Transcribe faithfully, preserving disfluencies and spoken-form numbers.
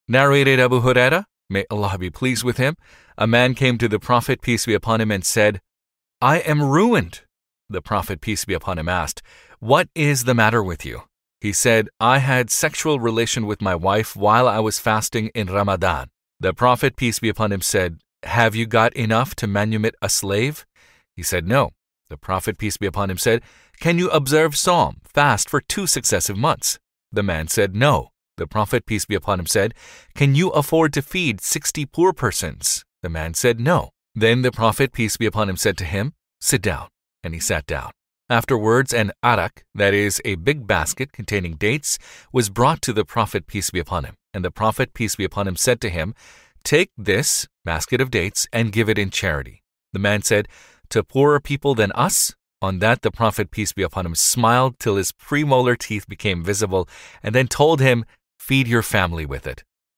Narrated Abu Huraira, may Allah be pleased with him, a man came to the Prophet, peace be upon him, and said, I am ruined. The Prophet, peace be upon him, asked, What is the matter with you? He said, I had sexual relation with my wife while I was fasting in Ramadan. The Prophet, peace be upon him, said, Have you got enough to manumit a slave? He said, No. The Prophet, peace be upon him, said, Can you observe Psalm, fast for two successive months? The man said, No. The Prophet, peace be upon him, said, Can you afford to feed sixty poor persons? The man said, No. Then the Prophet, peace be upon him, said to him, Sit down. And he sat down. Afterwards, an arak, that is, a big basket containing dates, was brought to the Prophet, peace be upon him. And the Prophet, peace be upon him, said to him, Take this basket of dates and give it in charity. The man said, To poorer people than us? On that the Prophet, peace be upon him, smiled till his premolar teeth became visible, and then told him, Feed your family with it.